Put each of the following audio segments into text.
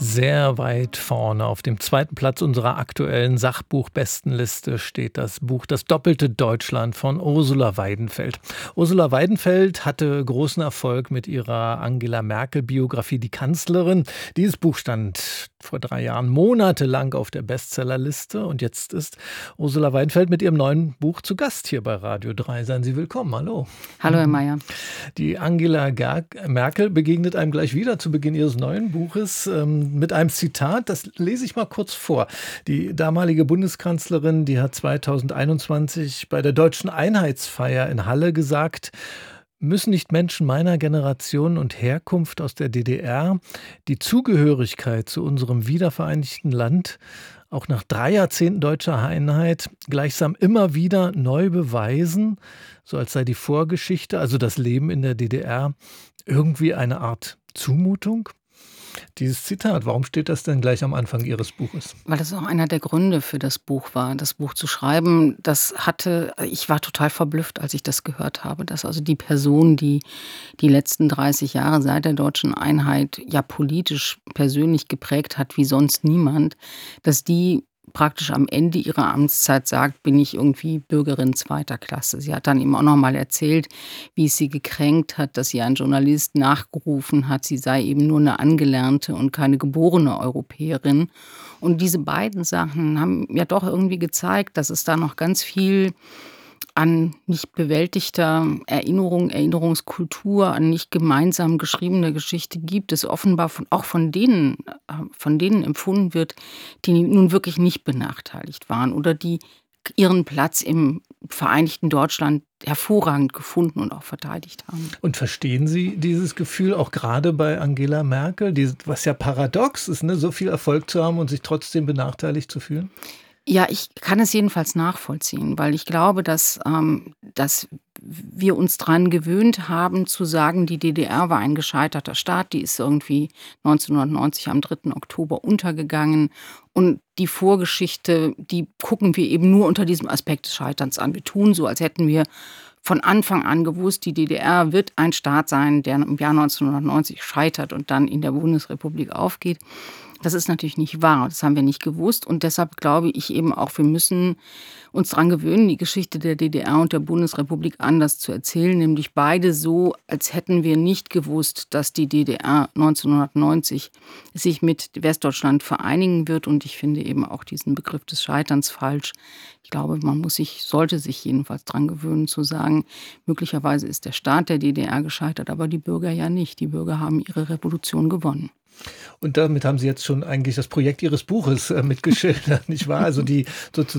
Sehr weit vorne auf dem zweiten Platz unserer aktuellen Sachbuchbestenliste steht das Buch Das doppelte Deutschland von Ursula Weidenfeld. Ursula Weidenfeld hatte großen Erfolg mit ihrer Angela Merkel-Biografie Die Kanzlerin. Dieses Buch stand vor 3 Jahren monatelang auf der Bestsellerliste und jetzt ist Ursula Weidenfeld mit ihrem neuen Buch zu Gast hier bei Radio 3. Seien Sie willkommen. Hallo. Hallo, Herr Mayer. Die Angela Merkel begegnet einem gleich wieder zu Beginn ihres neuen Buches mit einem Zitat, das lese ich mal kurz vor. Die damalige Bundeskanzlerin, die hat 2021 bei der Deutschen Einheitsfeier in Halle gesagt: Müssen nicht Menschen meiner Generation und Herkunft aus der DDR die Zugehörigkeit zu unserem wiedervereinigten Land auch nach 3 Jahrzehnten deutscher Einheit gleichsam immer wieder neu beweisen, so als sei die Vorgeschichte, also das Leben in der DDR, irgendwie eine Art Zumutung? Dieses Zitat, warum steht das denn gleich am Anfang Ihres Buches? Weil das auch einer der Gründe für das Buch war, das Buch zu schreiben. Ich war total verblüfft, als ich das gehört habe, dass also die Person, die die letzten 30 Jahre seit der deutschen Einheit ja politisch persönlich geprägt hat wie sonst niemand, dass die praktisch am Ende ihrer Amtszeit sagt, bin ich irgendwie Bürgerin zweiter Klasse. Sie hat dann eben auch noch mal erzählt, wie es sie gekränkt hat, dass sie ein Journalist nachgerufen hat, sie sei eben nur eine angelernte und keine geborene Europäerin. Und diese beiden Sachen haben ja doch irgendwie gezeigt, dass es da noch ganz viel an nicht bewältigter Erinnerung, Erinnerungskultur, an nicht gemeinsam geschriebener Geschichte gibt, es offenbar auch von denen empfunden wird, die nun wirklich nicht benachteiligt waren oder die ihren Platz im vereinigten Deutschland hervorragend gefunden und auch verteidigt haben. Und verstehen Sie dieses Gefühl auch gerade bei Angela Merkel, was ja paradox ist, ne? So viel Erfolg zu haben und sich trotzdem benachteiligt zu fühlen? Ja, ich kann es jedenfalls nachvollziehen, weil ich glaube, dass wir uns daran gewöhnt haben zu sagen, die DDR war ein gescheiterter Staat, die ist irgendwie 1990 am 3. Oktober untergegangen. Und die Vorgeschichte, die gucken wir eben nur unter diesem Aspekt des Scheiterns an. Wir tun so, als hätten wir von Anfang an gewusst, die DDR wird ein Staat sein, der im Jahr 1990 scheitert und dann in der Bundesrepublik aufgeht. Das ist natürlich nicht wahr, das haben wir nicht gewusst und deshalb glaube ich eben auch, wir müssen uns daran gewöhnen, die Geschichte der DDR und der Bundesrepublik anders zu erzählen, nämlich beide so, als hätten wir nicht gewusst, dass die DDR 1990 sich mit Westdeutschland vereinigen wird und ich finde eben auch diesen Begriff des Scheiterns falsch. Ich glaube, sollte sich jedenfalls daran gewöhnen zu sagen, möglicherweise ist der Staat der DDR gescheitert, aber die Bürger ja nicht. Die Bürger haben ihre Revolution gewonnen. Und damit haben Sie jetzt schon eigentlich das Projekt Ihres Buches mitgeschildert, nicht wahr? Also die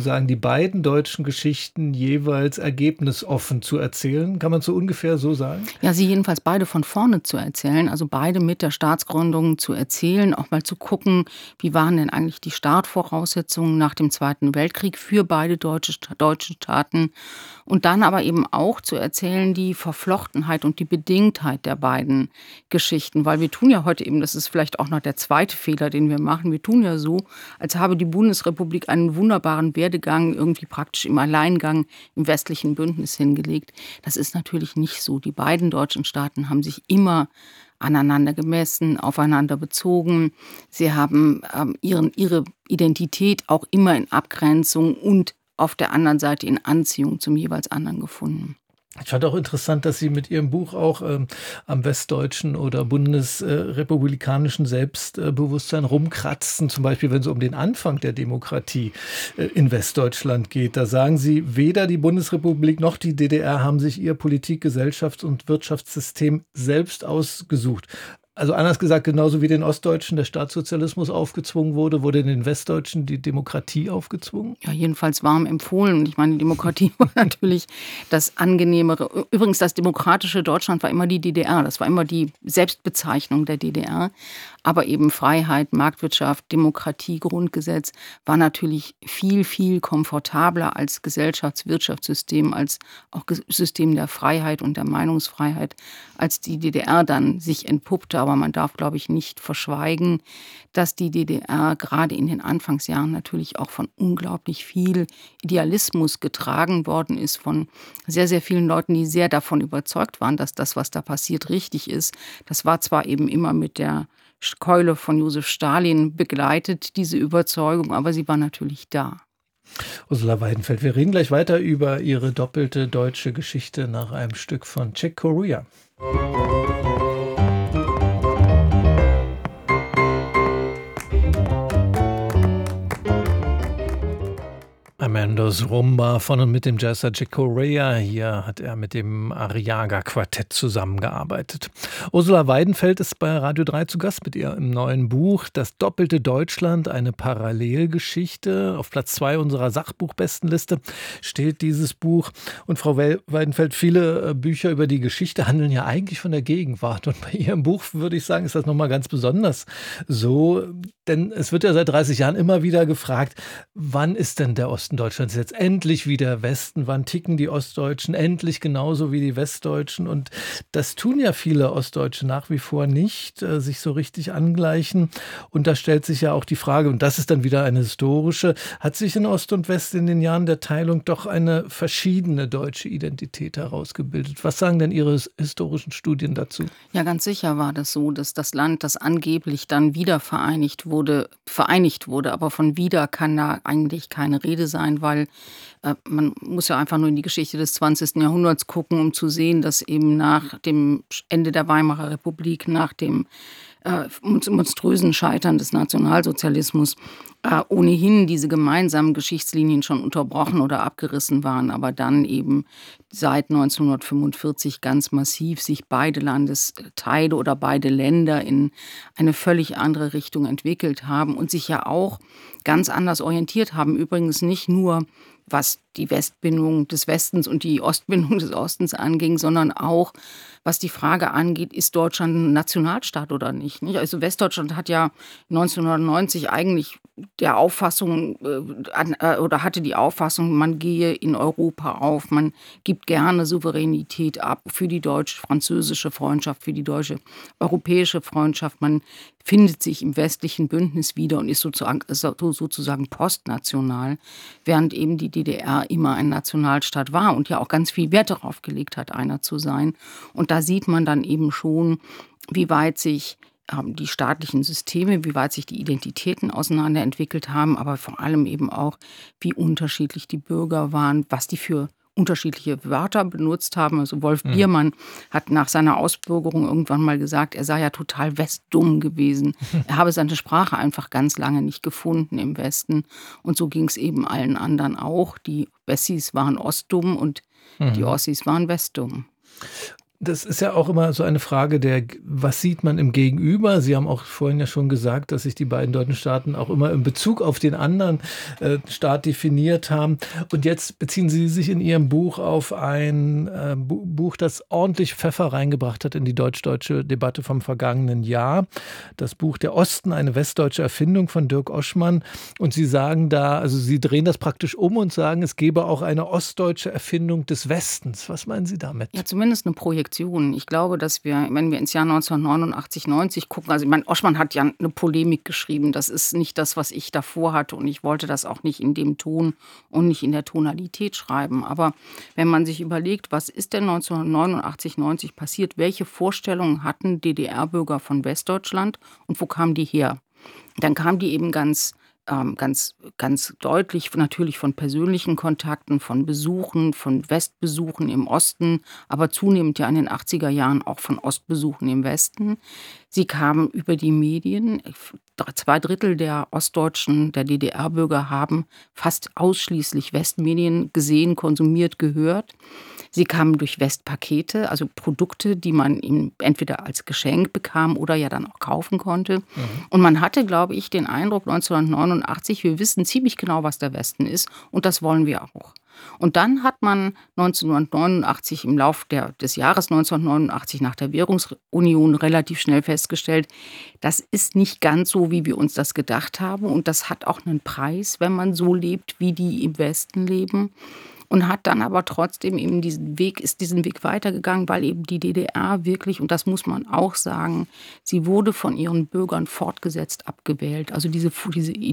beiden deutschen Geschichten jeweils ergebnisoffen zu erzählen, kann man so ungefähr so sagen? Ja, sie jedenfalls beide von vorne zu erzählen, also beide mit der Staatsgründung zu erzählen, auch mal zu gucken, wie waren denn eigentlich die Startvoraussetzungen nach dem Zweiten Weltkrieg für beide deutsche Staaten und dann aber eben auch zu erzählen die Verflochtenheit und die Bedingtheit der beiden Geschichten, weil wir tun ja heute eben, das ist vielleicht auch noch der zweite Fehler, den wir machen. Wir tun ja so, als habe die Bundesrepublik einen wunderbaren Werdegang irgendwie praktisch im Alleingang im westlichen Bündnis hingelegt. Das ist natürlich nicht so. Die beiden deutschen Staaten haben sich immer aneinander gemessen, aufeinander bezogen. Sie haben ihre Identität auch immer in Abgrenzung und auf der anderen Seite in Anziehung zum jeweils anderen gefunden. Ich fand auch interessant, dass Sie mit Ihrem Buch auch am westdeutschen oder bundesrepublikanischen Selbstbewusstsein rumkratzen, zum Beispiel wenn es um den Anfang der Demokratie in Westdeutschland geht. Da sagen Sie, weder die Bundesrepublik noch die DDR haben sich ihr Politik-, Gesellschafts- und Wirtschaftssystem selbst ausgesucht. Also anders gesagt, genauso wie den Ostdeutschen der Staatssozialismus aufgezwungen wurde den Westdeutschen die Demokratie aufgezwungen? Ja, jedenfalls warm empfohlen. Und ich meine, die Demokratie war natürlich das Angenehmere. Übrigens, das demokratische Deutschland war immer die DDR. Das war immer die Selbstbezeichnung der DDR. Aber eben Freiheit, Marktwirtschaft, Demokratie, Grundgesetz war natürlich viel, viel komfortabler als Gesellschafts-Wirtschaftssystem, als auch System der Freiheit und der Meinungsfreiheit, als die DDR dann sich entpuppte. Aber man darf, glaube ich, nicht verschweigen, dass die DDR gerade in den Anfangsjahren natürlich auch von unglaublich viel Idealismus getragen worden ist, von sehr, sehr vielen Leuten, die sehr davon überzeugt waren, dass das, was da passiert, richtig ist. Das war zwar eben immer mit der Keule von Josef Stalin begleitet, diese Überzeugung, aber sie war natürlich da. Ursula Weidenfeld, wir reden gleich weiter über Ihre doppelte deutsche Geschichte nach einem Stück von Chick Corea. Amandos Rumba von und mit dem Jazzer Chick Corea. Hier hat er mit dem Arriaga-Quartett zusammengearbeitet. Ursula Weidenfeld ist bei Radio 3 zu Gast mit ihrem neuen Buch Das doppelte Deutschland, eine Parallelgeschichte. Auf Platz 2 unserer Sachbuchbestenliste steht dieses Buch. Und Frau Weidenfeld, viele Bücher über die Geschichte handeln ja eigentlich von der Gegenwart. Und bei Ihrem Buch, würde ich sagen, ist das nochmal ganz besonders so. Denn es wird ja seit 30 Jahren immer wieder gefragt, wann ist denn der Osten Deutschlands jetzt endlich wie der Westen? Wann ticken die Ostdeutschen endlich genauso wie die Westdeutschen? Und das tun ja viele Ostdeutsche nach wie vor nicht, sich so richtig angleichen. Und da stellt sich ja auch die Frage, und das ist dann wieder eine historische, hat sich in Ost und West in den Jahren der Teilung doch eine verschiedene deutsche Identität herausgebildet? Was sagen denn Ihre historischen Studien dazu? Ja, ganz sicher war das so, dass das Land, das angeblich dann wieder vereinigt wurde, aber von wieder kann da eigentlich keine Rede sein, weil man muss ja einfach nur in die Geschichte des 20. Jahrhunderts gucken, um zu sehen, dass eben nach dem Ende der Weimarer Republik, nach dem monströsen Scheitern des Nationalsozialismus ohnehin diese gemeinsamen Geschichtslinien schon unterbrochen oder abgerissen waren, aber dann eben seit 1945 ganz massiv sich beide Landesteile oder beide Länder in eine völlig andere Richtung entwickelt haben und sich ja auch ganz anders orientiert haben. Übrigens nicht nur, was die Westbindung des Westens und die Ostbindung des Ostens anging, sondern auch, was die Frage angeht, ist Deutschland ein Nationalstaat oder nicht? Also Westdeutschland hat ja 1990 eigentlich der Auffassung oder hatte die Auffassung, man gehe in Europa auf, man gibt gerne Souveränität ab für die deutsch-französische Freundschaft, für die deutsche-europäische Freundschaft. Man findet sich im westlichen Bündnis wieder und ist sozusagen postnational, während eben die DDR immer ein Nationalstaat war und ja auch ganz viel Wert darauf gelegt hat, einer zu sein. Und da sieht man dann eben schon, wie weit sich die staatlichen Systeme, wie weit sich die Identitäten auseinanderentwickelt haben, aber vor allem eben auch, wie unterschiedlich die Bürger waren, was die für unterschiedliche Wörter benutzt haben. Also Wolf Biermann hat nach seiner Ausbürgerung irgendwann mal gesagt, er sei ja total westdumm gewesen. Er habe seine Sprache einfach ganz lange nicht gefunden im Westen. Und so ging es eben allen anderen auch. Die Wessis waren ostdumm und die Ossis waren westdumm. Das ist ja auch immer so eine Frage was sieht man im Gegenüber? Sie haben auch vorhin ja schon gesagt, dass sich die beiden deutschen Staaten auch immer in Bezug auf den anderen Staat definiert haben. Und jetzt beziehen Sie sich in Ihrem Buch auf ein Buch, das ordentlich Pfeffer reingebracht hat in die deutsch-deutsche Debatte vom vergangenen Jahr. Das Buch Der Osten, eine westdeutsche Erfindung von Dirk Oschmann. Und Sie sagen da, also Sie drehen das praktisch um und sagen, es gäbe auch eine ostdeutsche Erfindung des Westens. Was meinen Sie damit? Ja, zumindest eine Projektion. Ich glaube, dass wenn wir ins Jahr 1989, 90 gucken, also Oschmann hat ja eine Polemik geschrieben, das ist nicht das, was ich davor hatte und ich wollte das auch nicht in dem Ton und nicht in der Tonalität schreiben. Aber wenn man sich überlegt, was ist denn 1989, 90 passiert, welche Vorstellungen hatten DDR-Bürger von Westdeutschland und wo kamen die her? Dann kamen die eben ganz deutlich natürlich von persönlichen Kontakten, von Besuchen, von Westbesuchen im Osten, aber zunehmend ja in den 80er Jahren auch von Ostbesuchen im Westen. Sie kamen über die Medien. 2/3 der Ostdeutschen, der DDR-Bürger haben fast ausschließlich Westmedien gesehen, konsumiert, gehört. Sie kamen durch Westpakete, also Produkte, die man entweder als Geschenk bekam oder ja dann auch kaufen konnte. Und man hatte, glaube ich, den Eindruck 1989, wir wissen ziemlich genau, was der Westen ist und das wollen wir auch. Und dann hat man 1989 im Lauf des Jahres 1989 nach der Währungsunion relativ schnell festgestellt, das ist nicht ganz so, wie wir uns das gedacht haben. Und das hat auch einen Preis, wenn man so lebt, wie die im Westen leben. Und hat dann aber trotzdem eben diesen Weg weitergegangen, weil eben die DDR wirklich, und das muss man auch sagen, sie wurde von ihren Bürgern fortgesetzt abgewählt. Also diese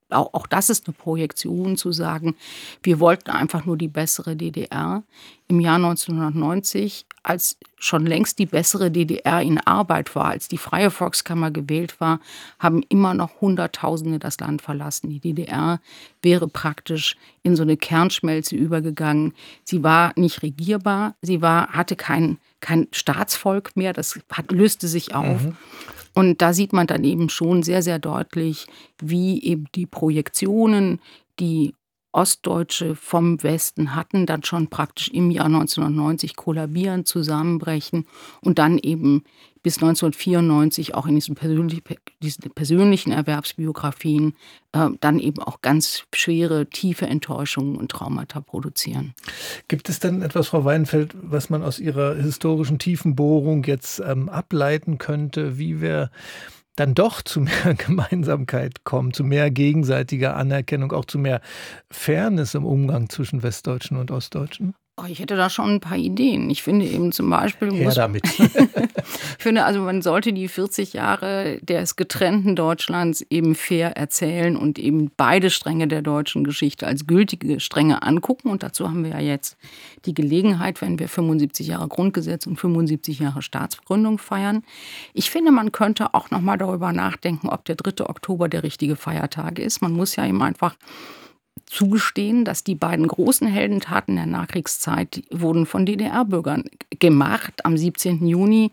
auch das ist eine Projektion, zu sagen, wir wollten einfach nur die bessere DDR. Im Jahr 1990, als schon längst die bessere DDR in Arbeit war, als die Freie Volkskammer gewählt war, haben immer noch Hunderttausende das Land verlassen. Die DDR wäre praktisch in so eine Kernschmelze übergegangen. Sie war nicht regierbar, hatte kein Staatsvolk mehr, löste sich auf. Und da sieht man dann eben schon sehr, sehr deutlich, wie eben die Projektionen, die Ostdeutsche vom Westen hatten, dann schon praktisch im Jahr 1990 kollabieren, zusammenbrechen und dann eben bis 1994 auch in diesen persönlichen Erwerbsbiografien dann eben auch ganz schwere, tiefe Enttäuschungen und Traumata produzieren. Gibt es denn etwas, Frau Weidenfeld, was man aus Ihrer historischen Tiefenbohrung jetzt ableiten könnte, wie wir dann doch zu mehr Gemeinsamkeit kommen, zu mehr gegenseitiger Anerkennung, auch zu mehr Fairness im Umgang zwischen Westdeutschen und Ostdeutschen? Ich hätte da schon ein paar Ideen. Ich finde eben zum Beispiel, Her damit. ich finde, also man sollte die 40 Jahre des getrennten Deutschlands eben fair erzählen und eben beide Stränge der deutschen Geschichte als gültige Stränge angucken. Und dazu haben wir ja jetzt die Gelegenheit, wenn wir 75 Jahre Grundgesetz und 75 Jahre Staatsgründung feiern. Ich finde, man könnte auch noch mal darüber nachdenken, ob der 3. Oktober der richtige Feiertag ist. Man muss ja eben einfach zugestehen, dass die beiden großen Heldentaten der Nachkriegszeit wurden von DDR-Bürgern gemacht, am 17. Juni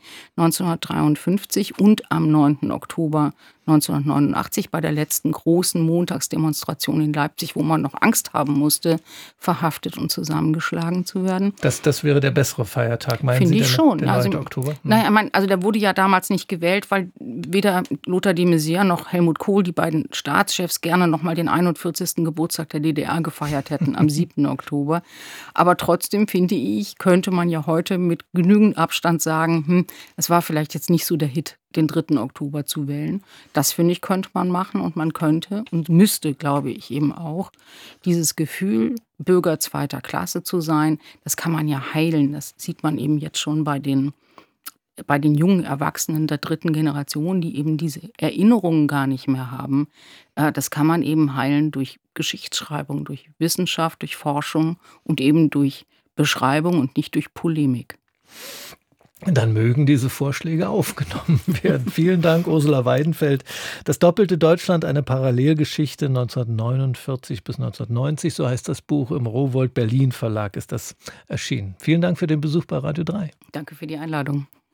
1953 und am 9. Oktober 1989 bei der letzten großen Montagsdemonstration in Leipzig, wo man noch Angst haben musste, verhaftet und zusammengeschlagen zu werden. Das wäre der bessere Feiertag, meinen Sie? Finde ich schon. Der 9. Oktober? Naja, also der wurde ja damals nicht gewählt, weil weder Lothar de Maizière noch Helmut Kohl, die beiden Staatschefs, gerne noch mal den 41. Geburtstag der DDR gefeiert hätten am 7. Oktober. Aber trotzdem, finde ich, könnte man ja heute mit genügend Abstand sagen, es war vielleicht jetzt nicht so der Hit, den 3. Oktober zu wählen. Das, finde ich, könnte man machen und man könnte und müsste, glaube ich, eben auch dieses Gefühl, Bürger zweiter Klasse zu sein, das kann man ja heilen. Das sieht man eben jetzt schon bei den jungen Erwachsenen der 3. Generation, die eben diese Erinnerungen gar nicht mehr haben. Das kann man eben heilen durch Geschichtsschreibung, durch Wissenschaft, durch Forschung und eben durch Beschreibung und nicht durch Polemik. Dann mögen diese Vorschläge aufgenommen werden. Vielen Dank, Ursula Weidenfeld. Das doppelte Deutschland, eine Parallelgeschichte 1949 bis 1990, so heißt das Buch. Im Rowohlt Berlin Verlag ist das erschienen. Vielen Dank für den Besuch bei Radio 3. Danke für die Einladung.